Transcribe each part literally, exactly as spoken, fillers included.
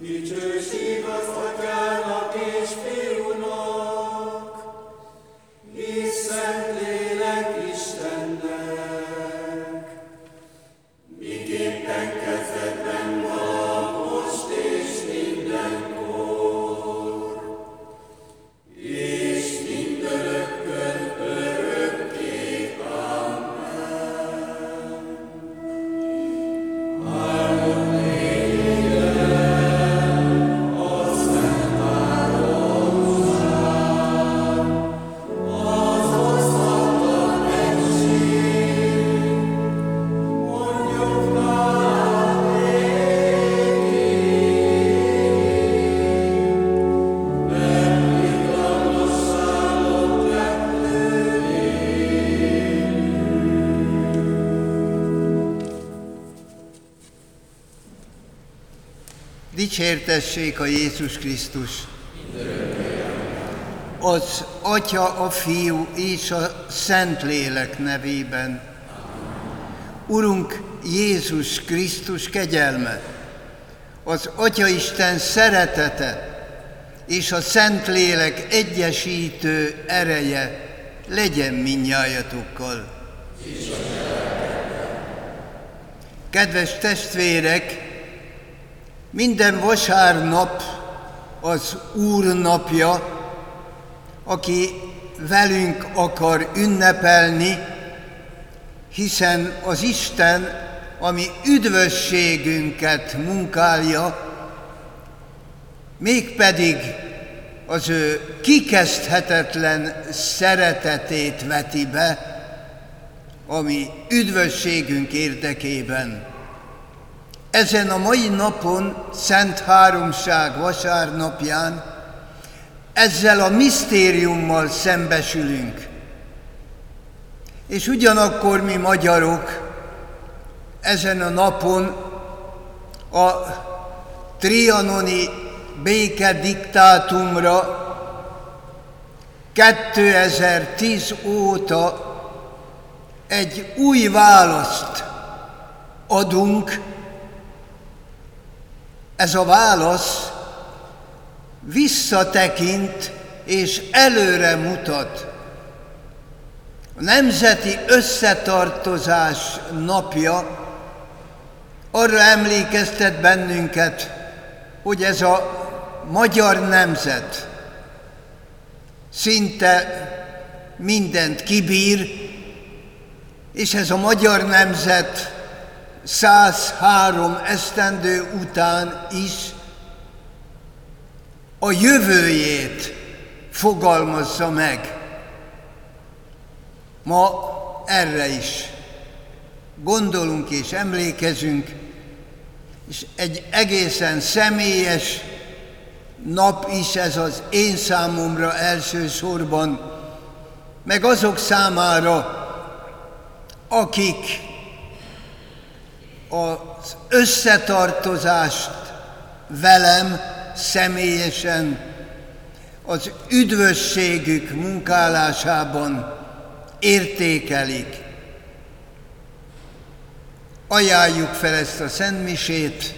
Dicsőség az Atyának és Fiúnak, és Szentlélek Istennek, miképpen kezdetben van, most és mindenkor, és mindörökkön örökké. Amen. Áldott legyen a szent háromság, az osztatlan egység, mondjuk talán végig, mert viglamosságot tettővé. Dicsértessék a Jézus Krisztus! Az Atya, a Fiú és a Szentlélek nevében. Urunk Jézus Krisztus kegyelme, az Atyaisten szeretete és a Szentlélek egyesítő ereje legyen mindnyájatokkal. Kedves testvérek, minden vasárnap az Úr napja, aki velünk akar ünnepelni, hiszen az Isten, ami üdvösségünket munkálja, mégpedig az ő kikezdhetetlen szeretetét veti be, ami üdvösségünk érdekében. Ezen a mai napon, Szent Háromság vasárnapján, ezzel a misztériummal szembesülünk. És ugyanakkor mi magyarok ezen a napon a trianoni békediktátumra kétezer-tíz óta egy új választ adunk. Ez a válasz visszatekint és előre mutat. A Nemzeti Összetartozás napja arra emlékeztet bennünket, hogy ez a magyar nemzet szinte mindent kibír, és ez a magyar nemzet százhárom esztendő után is a jövőjét fogalmazza meg. Ma erre is gondolunk és emlékezünk, és egy egészen személyes nap is ez az én számomra elsősorban, meg azok számára, akik az összetartozást velem személyesen az üdvösségük munkálásában értékelik. Ajánljuk fel ezt a szentmisét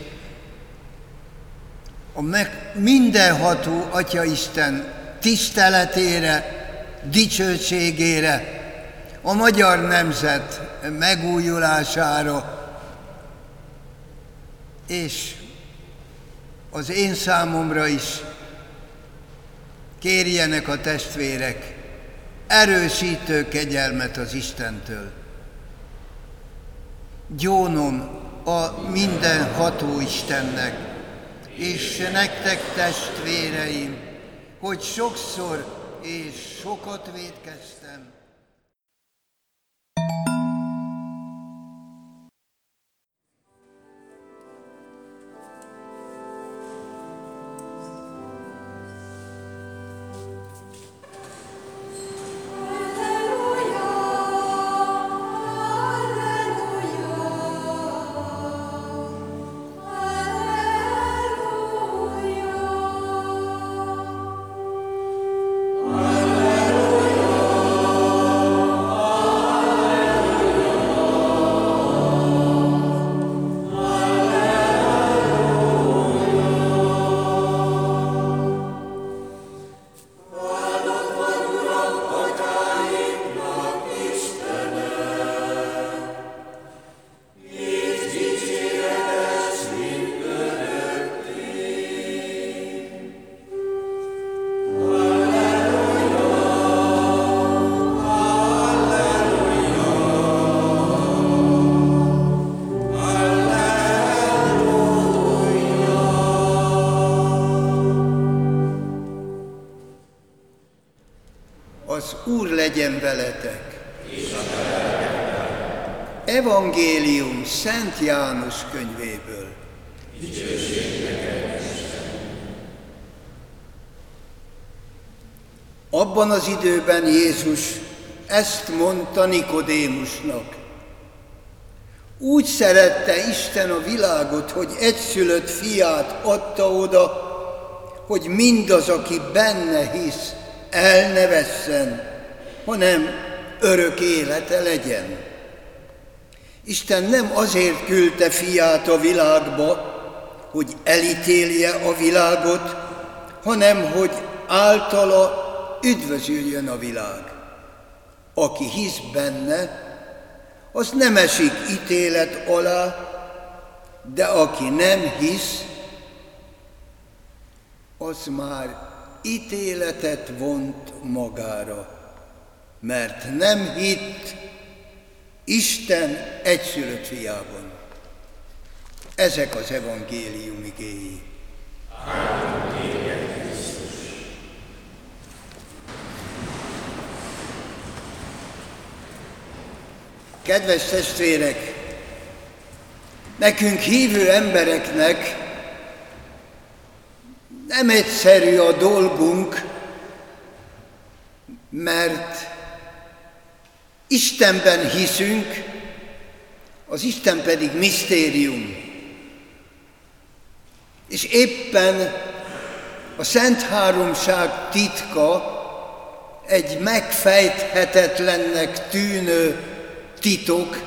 a meg mindenható Atyaisten tiszteletére, dicsőségére, a magyar nemzet megújulására, és az én számomra is kérjenek a testvérek erősítő kegyelmet az Istentől. Gyónom a mindenható Istennek, és nektek, testvéreim, hogy sokszor és sokat vétkeztem. Alleluia. Az Úr legyen veletek! Evangélium Szent János könyvéből. Abban az időben Jézus ezt mondta Nikodémusnak: úgy szerette Isten a világot, hogy egyszülött fiát adta oda, hogy mindaz, aki benne hisz, el ne vesszen, hanem örök élete legyen. Isten nem azért küldte fiát a világba, hogy elítélje a világot, hanem hogy általa üdvözüljön a világ. Aki hisz benne, az nem esik ítélet alá, de aki nem hisz, az már ítéletet vont magára, mert nem hitt Isten egyszülött fiában. Ezek az evangélium igéi. Kedves testvérek, nekünk hívő embereknek nem egyszerű a dolgunk, mert Istenben hiszünk, az Isten pedig misztérium. És éppen a Szent Háromság titka egy megfejthetetlennek tűnő titok.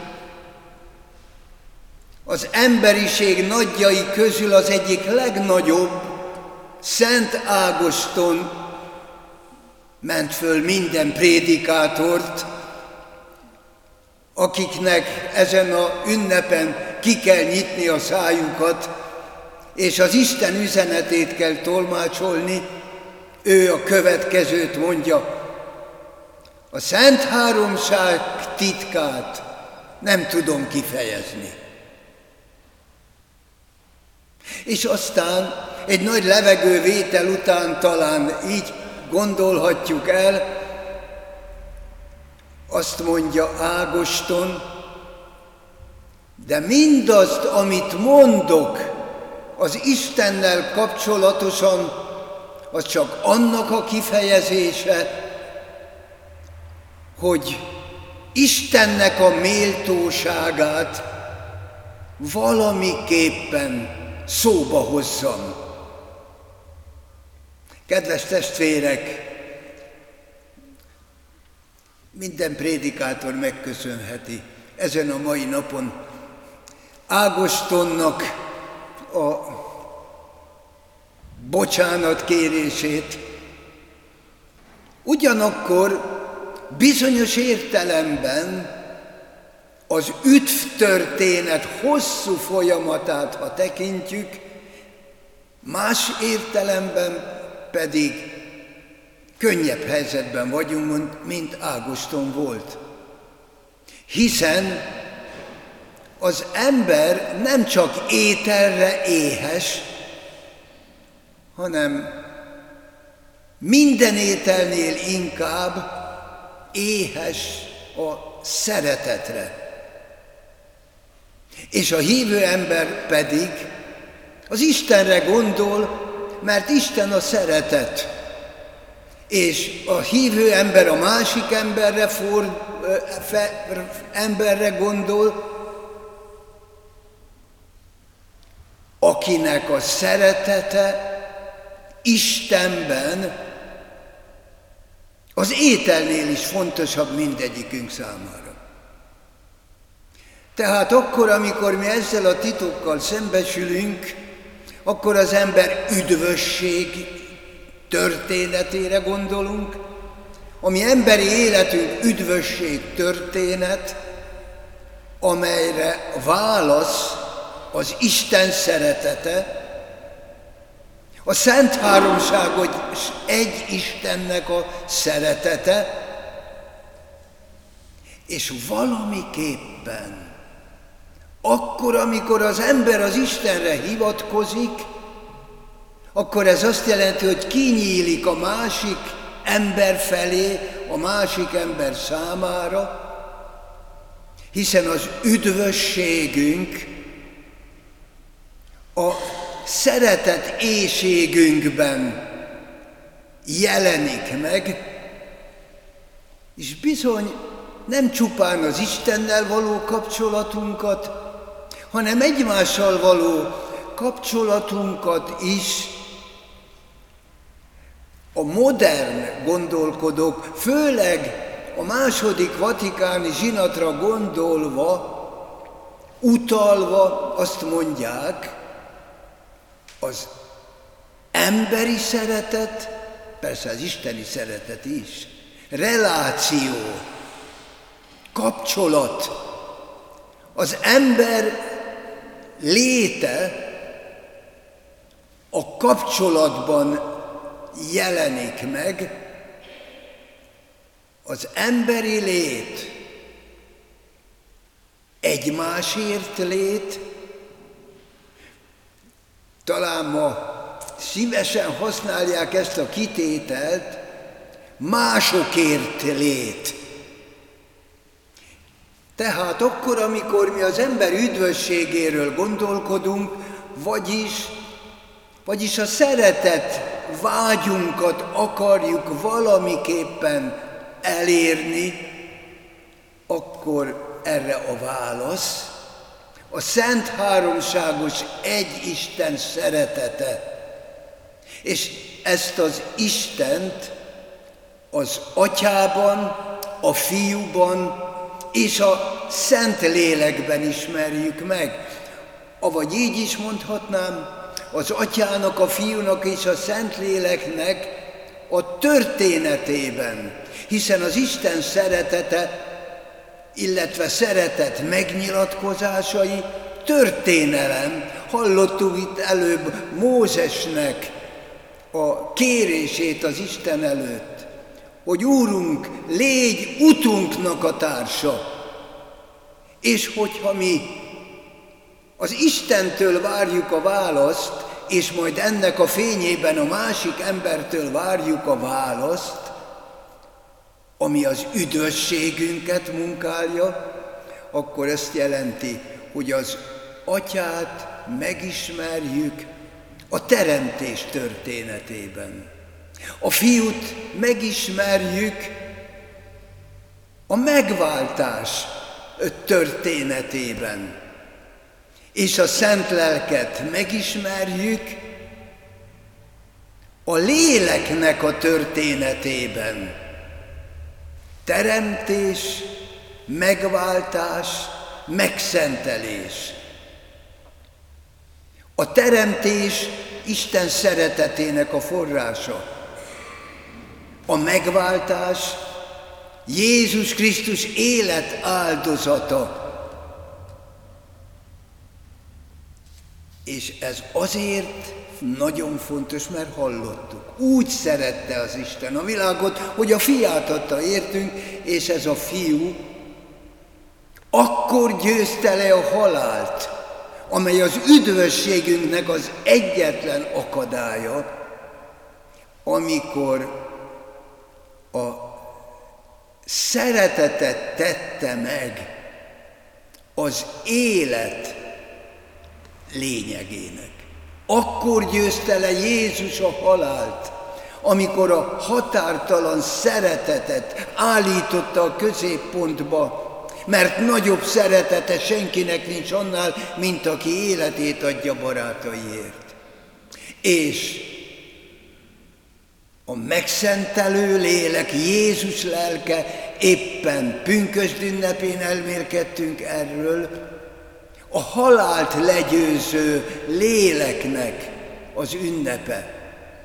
Az emberiség nagyjai közül az egyik legnagyobb, Szent Ágoston ment föl minden prédikátort, akiknek ezen a ünnepen ki kell nyitni a szájukat, és az Isten üzenetét kell tolmácsolni. Ő a következőt mondja: a Szent Háromság titkát nem tudom kifejezni. És aztán egy nagy levegővétel után talán így gondolhatjuk el, azt mondja Ágoston: de mindazt, amit mondok az Istennel kapcsolatosan, az csak annak a kifejezése, hogy Istennek a méltóságát valamiképpen szóba hozzam. Kedves testvérek, minden prédikátor megköszönheti ezen a mai napon Ágostonnak a bocsánatkérését. Ugyanakkor bizonyos értelemben az üdv történet hosszú folyamatát, ha tekintjük, más értelemben pedig könnyebb helyzetben vagyunk, mint Ágoston volt. Hiszen az ember nem csak ételre éhes, hanem minden ételnél inkább éhes a szeretetre. És a hívő ember pedig az Istenre gondol, mert Isten a szeretet. És a hívő ember a másik emberre, for, fe, emberre gondol, akinek a szeretete Istenben az ételnél is fontosabb mindegyikünk számára. Tehát akkor, amikor mi ezzel a titokkal szembesülünk, akkor az ember üdvösség történetére gondolunk, ami emberi életünk üdvösség történet, amelyre válasz az Isten szeretete, a Szent Háromság, hogy egy Istennek a szeretete, és valamiképpen akkor, amikor az ember az Istenre hivatkozik, akkor ez azt jelenti, hogy kinyílik a másik ember felé, a másik ember számára, hiszen az üdvösségünk a szeretet éhségünkben jelenik meg, és bizony nem csupán az Istennel való kapcsolatunkat, hanem egymással való kapcsolatunkat is a modern gondolkodók, főleg a második vatikáni zsinatra gondolva, utalva azt mondják, az emberi szeretet, persze az isteni szeretet is, reláció, kapcsolat, az ember léte a kapcsolatban jelenik meg, az emberi lét egymásért lét, talán ma szívesen használják ezt a kitételt, másokért lét. Tehát akkor, amikor mi az ember üdvösségéről gondolkodunk, vagyis, vagyis a szeretet vágyunkat akarjuk valamiképpen elérni, akkor erre a válasz a Szent Háromságos egy Isten szeretete. És ezt az Istent az Atyában, a Fiúban és a Szent Lélekben ismerjük meg. Avagy így is mondhatnám, az Atyának, a Fiúnak és a Szent Léleknek a történetében, hiszen az Isten szeretete, illetve szeretet megnyilatkozásai történelem. Hallottuk itt előbb Mózesnek a kérését az Isten előtt, hogy Úrunk, légy utunknak a társa. És hogyha mi az Istentől várjuk a választ, és majd ennek a fényében a másik embertől várjuk a választ, ami az üdvösségünket munkálja, akkor ezt jelenti, hogy az Atyát megismerjük a teremtés történetében. A Fiút megismerjük a megváltás történetében. És a Szent Lelket megismerjük a léleknek a történetében. Teremtés, megváltás, megszentelés. A teremtés Isten szeretetének a forrása. A megváltás Jézus Krisztus élet áldozata. És ez azért nagyon fontos, mert hallottuk. Úgy szerette az Isten a világot, hogy a Fiát adta értünk, és ez a Fiú akkor győzte le a halált, amely az üdvösségünknek az egyetlen akadálya, amikor a szeretetet tette meg az élet lényegének. Akkor győzte le Jézus a halált, amikor a határtalan szeretetet állította a középpontba, mert nagyobb szeretete senkinek nincs annál, mint aki életét adja barátaiért. És a megszentelő lélek, Jézus lelke, éppen pünkösd ünnepén elmélkedtünk erről, a halált legyőző léleknek az ünnepe.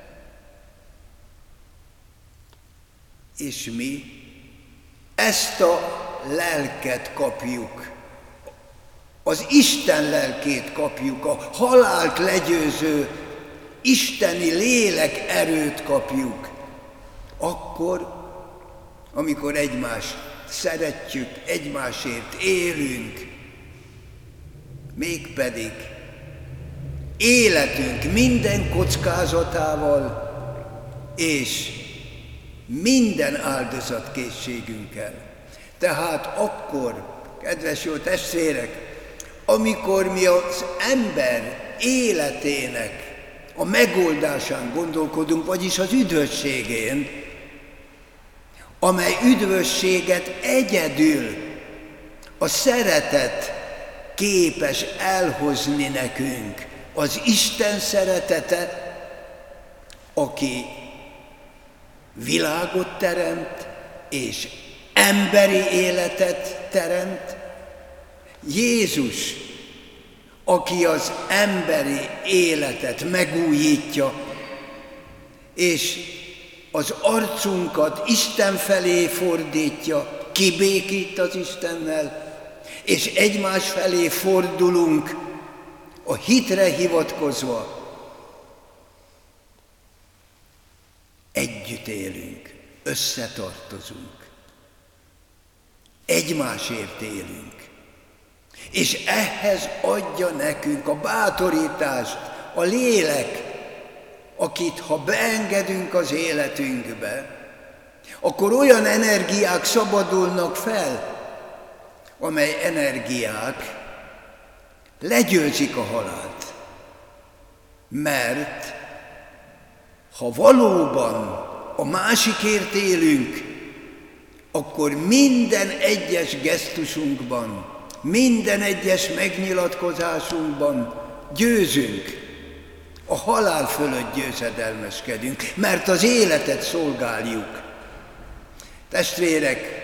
És mi ezt a lelket kapjuk, az Isten lelkét kapjuk, a halált legyőző isteni lélek erőt kapjuk, akkor, amikor egymást szeretjük, egymásért élünk, mégpedig életünk minden kockázatával és minden áldozatkészségünkkel. Tehát akkor, kedves jó testvérek, amikor mi az ember életének a megoldásán gondolkodunk, vagyis az üdvösségén, amely üdvösséget egyedül a szeretet képes elhozni nekünk, az Isten szeretete, aki világot teremt és emberi életet teremt, Jézus, aki az emberi életet megújítja, és az arcunkat Isten felé fordítja, kibékít az Istennel, és egymás felé fordulunk a hitre hivatkozva. Együtt élünk, összetartozunk, egymásért élünk. És ehhez adja nekünk a bátorítást a lélek, akit ha beengedünk az életünkbe, akkor olyan energiák szabadulnak fel, amely energiák legyőzik a halált. Mert ha valóban a másikért élünk, akkor minden egyes gesztusunkban, minden egyes megnyilatkozásunkban győzünk, a halál fölött győzedelmeskedünk, mert az életet szolgáljuk. Testvérek,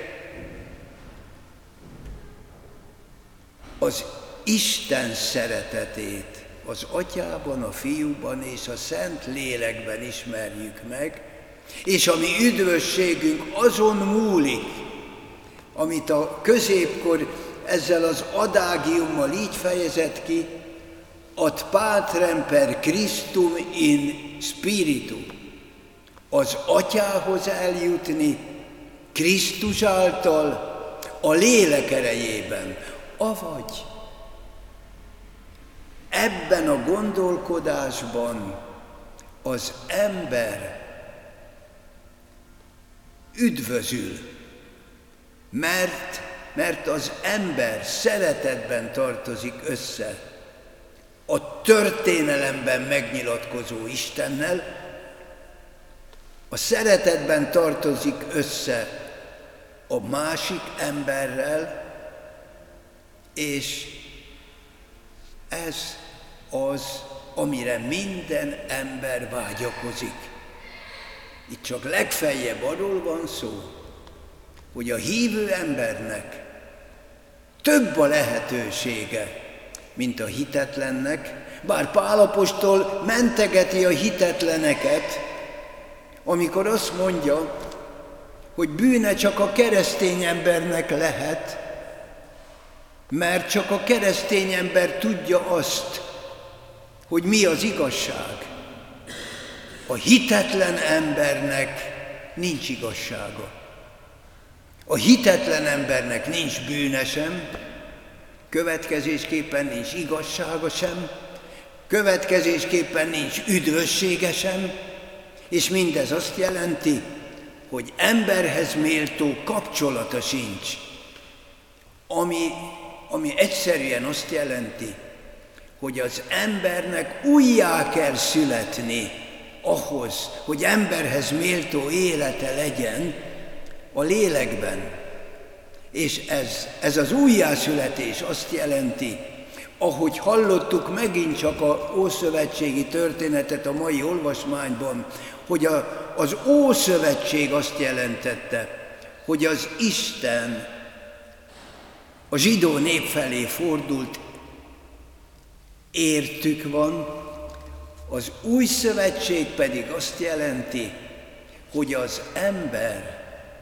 az Isten szeretetét az Atyában, a Fiúban és a Szent Lélekben ismerjük meg, és a mi üdvösségünk azon múlik, amit a középkor ezzel az adágiummal így fejezett ki, ad patrem per Christum in spiritu, az Atyához eljutni Krisztus által a lélek erejében, avagy ebben a gondolkodásban az ember üdvözül, mert, mert az ember szeretetben tartozik össze a történelemben megnyilatkozó Istennel, a szeretetben tartozik össze a másik emberrel, és ez az, amire minden ember vágyakozik. Itt csak legfeljebb arról van szó, hogy a hívő embernek több a lehetősége, mint a hitetlennek, bár Pál apostol mentegeti a hitetleneket, amikor azt mondja, hogy bűne csak a keresztény embernek lehet, mert csak a keresztény ember tudja azt, hogy mi az igazság. A hitetlen embernek nincs igazsága. A hitetlen embernek nincs bűne sem, következésképpen nincs igazsága sem, következésképpen nincs üdvössége sem, és mindez azt jelenti, hogy emberhez méltó kapcsolata sincs, ami, ami egyszerűen azt jelenti, hogy az embernek újjá kell születni ahhoz, hogy emberhez méltó élete legyen a lélekben. És ez, ez az újjászületés azt jelenti, ahogy hallottuk megint csak a ószövetségi történetet a mai olvasmányban, hogy a, az Ószövetség azt jelentette, hogy az Isten a zsidó nép felé fordult, értük van, az Új Szövetség pedig azt jelenti, hogy az ember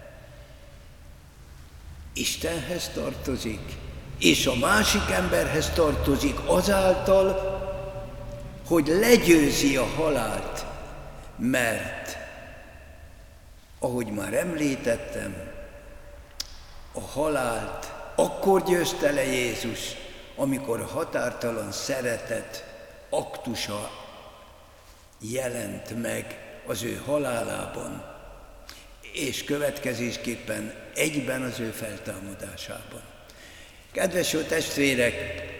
Istenhez tartozik, és a másik emberhez tartozik azáltal, hogy legyőzi a halált, mert, ahogy már említettem, a halált akkor győzte le Jézus, amikor határtalan szeretet aktusa jelent meg az ő halálában. és következésképpen egyben az ő feltámadásában. Kedves jó testvérek,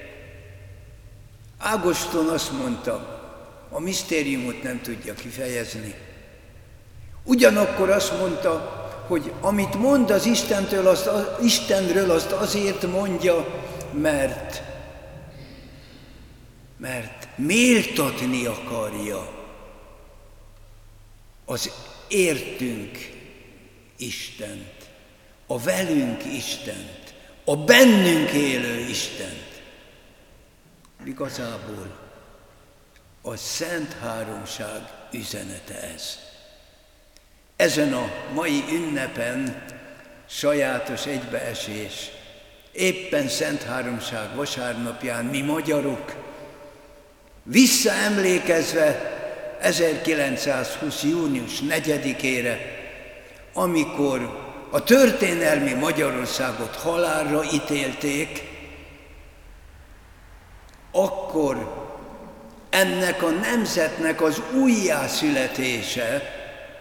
Ágoston azt mondta, a misztériumot nem tudja kifejezni. Ugyanakkor azt mondta, hogy amit mond az Istentől, azt, az Istenről, azt azért mondja, mert, mert méltatni akarja az értünk Istent, a velünk Istent, a bennünk élő Istent. Igazából a Szent Háromság üzenete ez. Ezen a mai ünnepen sajátos egybeesés, éppen Szent Háromság vasárnapján mi magyarok, visszaemlékezve ezerkilencszázhúsz. június negyedikére, amikor a történelmi Magyarországot halálra ítélték, akkor ennek a nemzetnek az újjászületése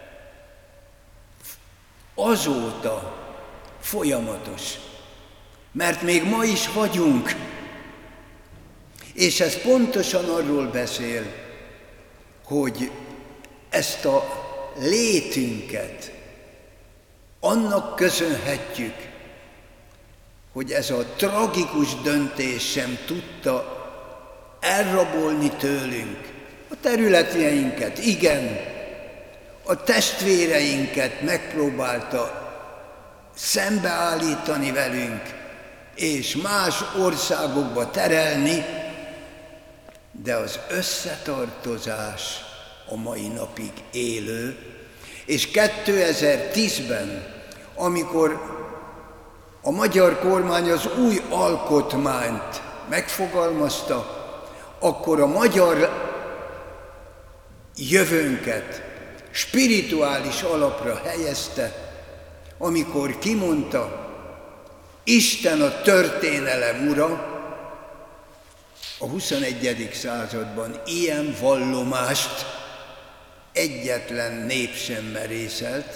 azóta folyamatos, mert még ma is vagyunk, és ez pontosan arról beszél, hogy ezt a létünket annak köszönhetjük, hogy ez a tragikus döntés sem tudta elrabolni tőlünk a területeinket, igen, a testvéreinket megpróbálta szembeállítani velünk, és más országokba terelni, de az összetartozás a mai napig élő, és kétezer-tízben, amikor a magyar kormány az új alkotmányt megfogalmazta, akkor a magyar jövőnket spirituális alapra helyezte, amikor kimondta, Isten a történelem ura. A huszonegyedik században ilyen vallomást egyetlen nép sem merészelt.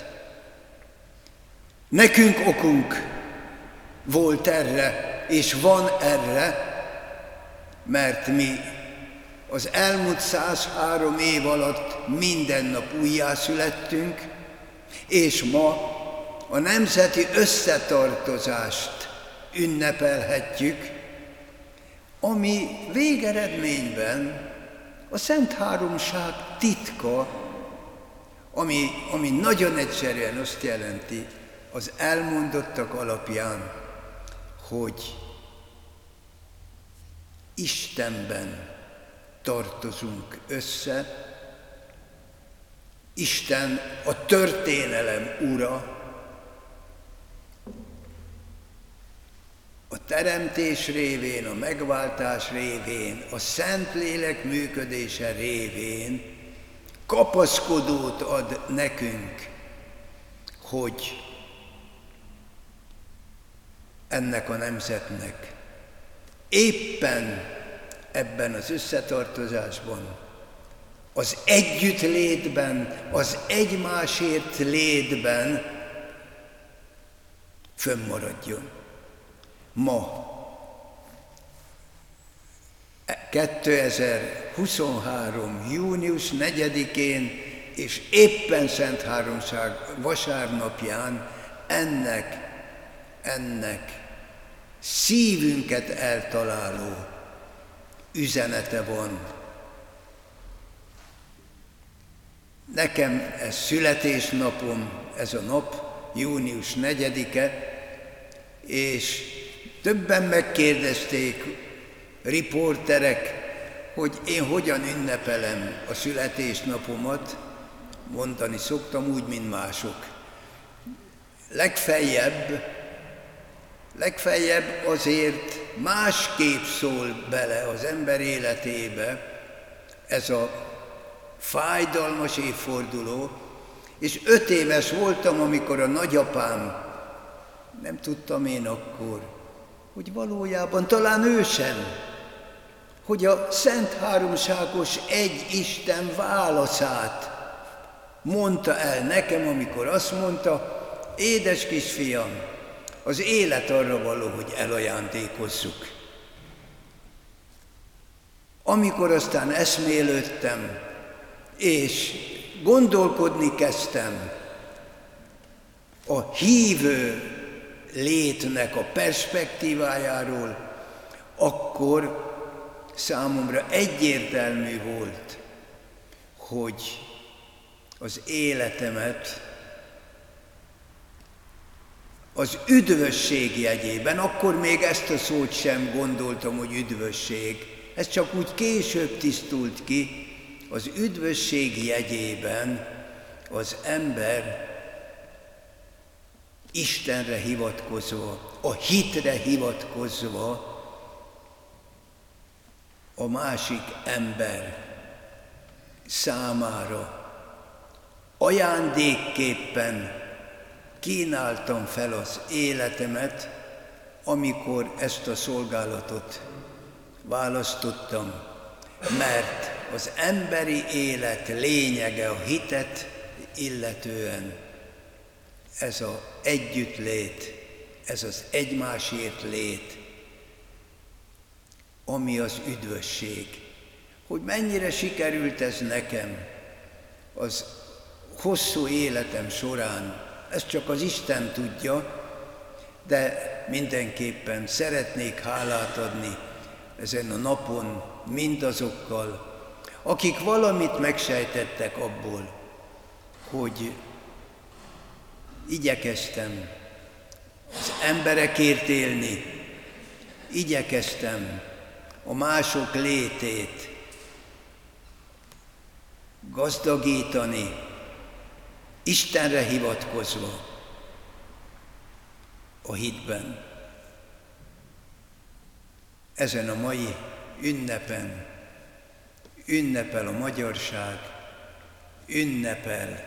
Nekünk okunk volt erre, és van erre, mert mi az elmúlt százhárom év alatt minden nap újjászülettünk, és ma a nemzeti összetartozást ünnepelhetjük, ami végeredményben a Szent Háromság titka, ami, ami nagyon egyszerűen azt jelenti az elmondottak alapján, hogy Istenben tartozunk össze, Isten a történelem ura, a teremtés révén, a megváltás révén, a Szentlélek működése révén kapaszkodót ad nekünk, hogy ennek a nemzetnek éppen ebben az összetartozásban, az együttlétben, az egymásért létben fönnmaradjon. Ma, kétezer-huszonhárom. június negyedikén és éppen Szent Háromság vasárnapján ennek, ennek szívünket eltaláló üzenete van. Nekem ez születésnapom, ez a nap, június negyedike, és többen megkérdezték, riporterek, hogy én hogyan ünnepelem a születésnapomat, mondani szoktam úgy, mint mások. Legfeljebb, legfeljebb azért másképp szól bele az ember életébe ez a fájdalmas évforduló, és öt éves voltam, amikor a nagyapám, nem tudtam én akkor, hogy valójában talán ő sem, hogy a Szent Háromságos egy Isten válaszát mondta el nekem, amikor azt mondta, édes kisfiam, az élet arra való, hogy elajándékozzuk. Amikor aztán eszmélődtem, és gondolkodni kezdtem a hívő létnek a perspektívájáról, akkor számomra egyértelmű volt, hogy az életemet az üdvösség jegyében, akkor még ezt a szót sem gondoltam, hogy üdvösség, ez csak úgy később tisztult ki, az üdvösség jegyében az ember Istenre hivatkozva, a hitre hivatkozva a másik ember számára ajándékképpen kínáltam fel az életemet, amikor ezt a szolgálatot választottam, mert az emberi élet lényege a hitet illetően ez az együttlét, ez az egymásért lét, ami az üdvösség. Hogy mennyire sikerült ez nekem az hosszú életem során, ezt csak az Isten tudja, de mindenképpen szeretnék hálát adni ezen a napon mindazokkal, akik valamit megsejtettek abból, hogy igyekeztem az emberekért élni, igyekeztem a mások létét gazdagítani, Istenre hivatkozva a hitben. Ezen a mai ünnepen ünnepel a magyarság, ünnepel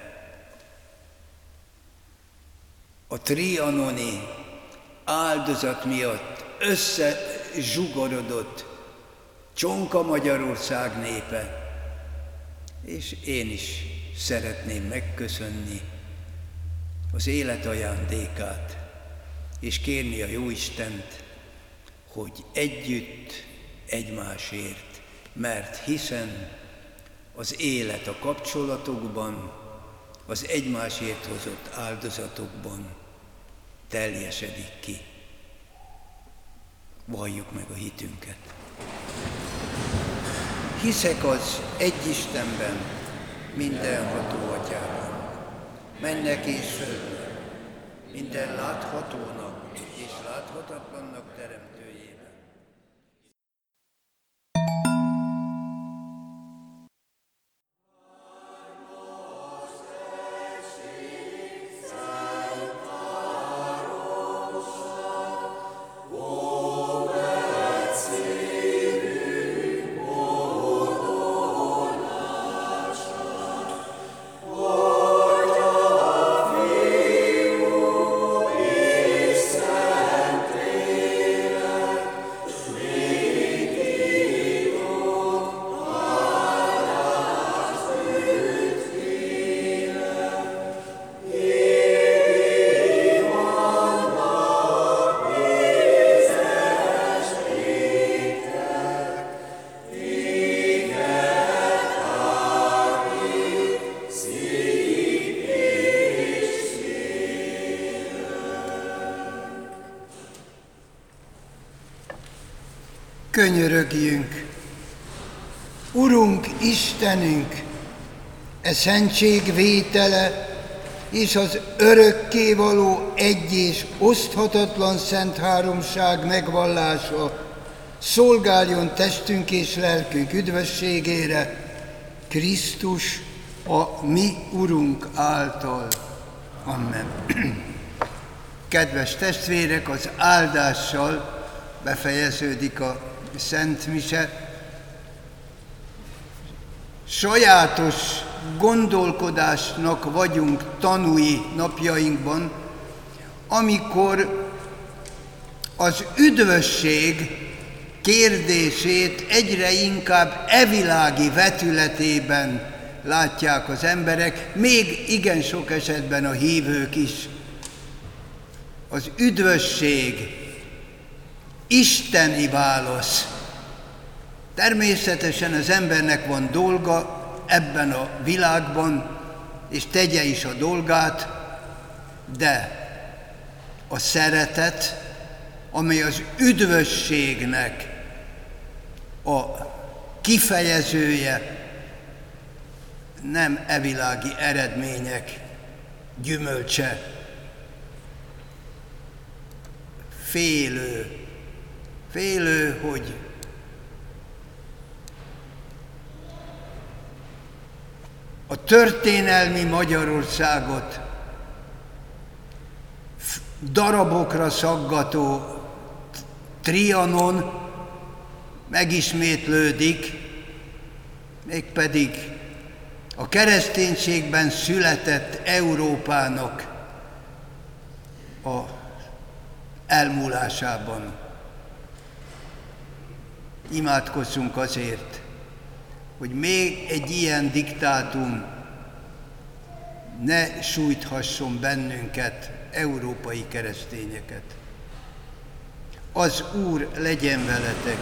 a trianoni áldozat miatt összezsugorodott csonka Magyarország népe, és én is szeretném megköszönni az élet ajándékát, és kérni a Jóistent, hogy együtt egymásért, mert hiszen az élet a kapcsolatokban, az egymásért hozott áldozatokban teljesedik ki. Valljuk meg a hitünket. Hiszek az egy Istenben, mindenható Atyában, mennek és földnek, minden láthatónak és láthatatlannak teremtőjében. Könyörögjünk! Urunk, Istenünk, e szentség vétele és az örökkévaló egy és oszthatatlan szent háromság megvallása szolgáljon testünk és lelkünk üdvösségére, Krisztus, a mi Urunk által. Amen. Kedves testvérek, az áldással befejeződik a Szent Mise. Sajátos gondolkodásnak vagyunk tanúi napjainkban, amikor az üdvösség kérdését egyre inkább evilági vetületében látják az emberek, még igen sok esetben a hívők is. Az üdvösség isteni válasz. Természetesen az embernek van dolga ebben a világban, és tegye is a dolgát, de a szeretet, amely az üdvösségnek a kifejezője, nem evilági eredmények gyümölcse. Félő, félő, hogy a történelmi Magyarországot darabokra szaggató Trianon megismétlődik, mégpedig a kereszténységben született Európának a elmúlásában. Imádkozzunk azért, hogy még egy ilyen diktátum ne sújthasson bennünket, európai keresztényeket. Az Úr legyen veletek!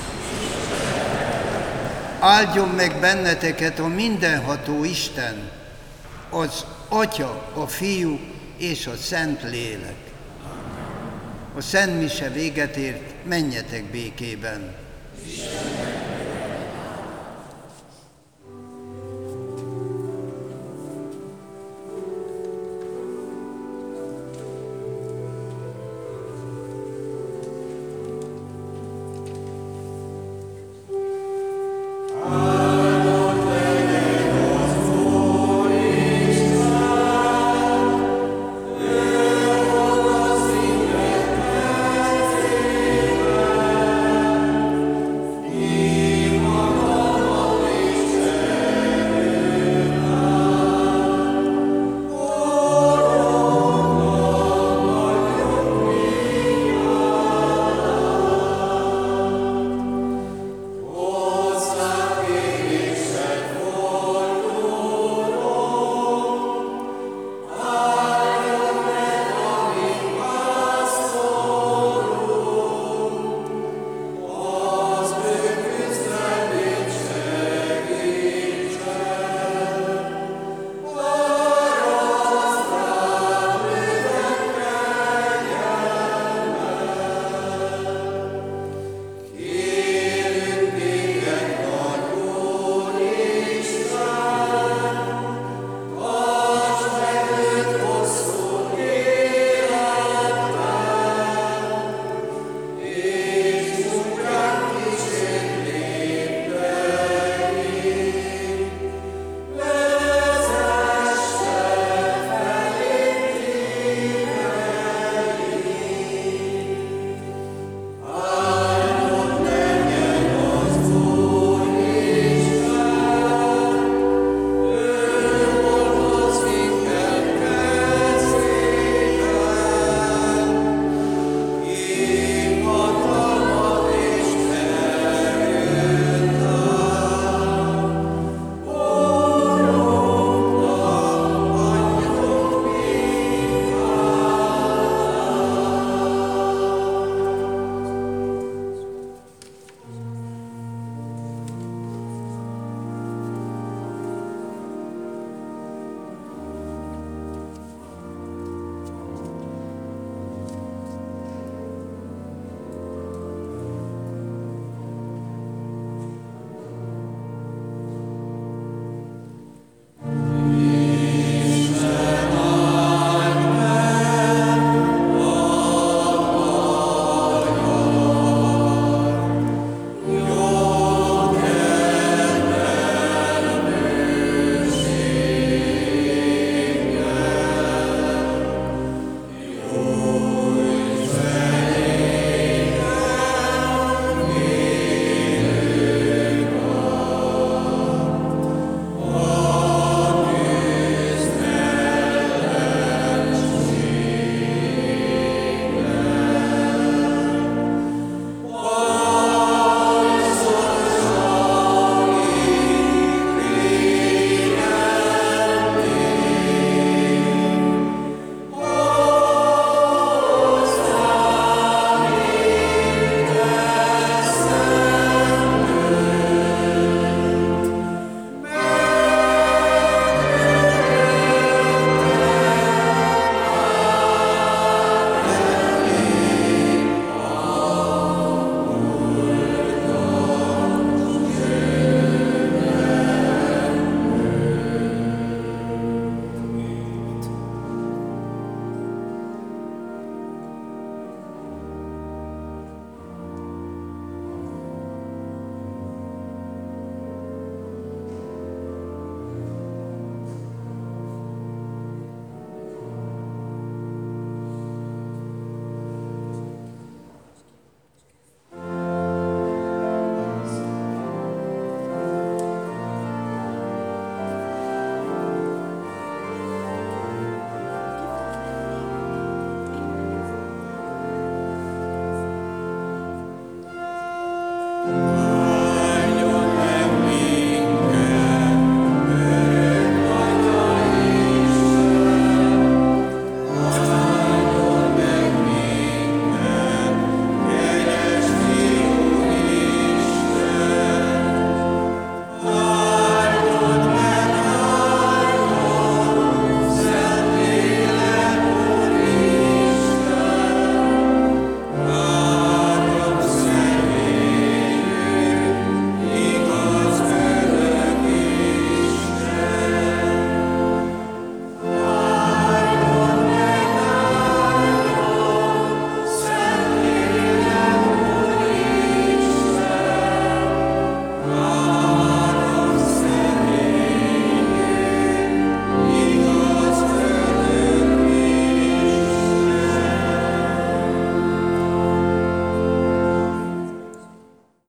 Áldjon meg benneteket a mindenható Isten, az Atya, a Fiú és a Szent Lélek. A Szent Mise véget ért, menjetek békében!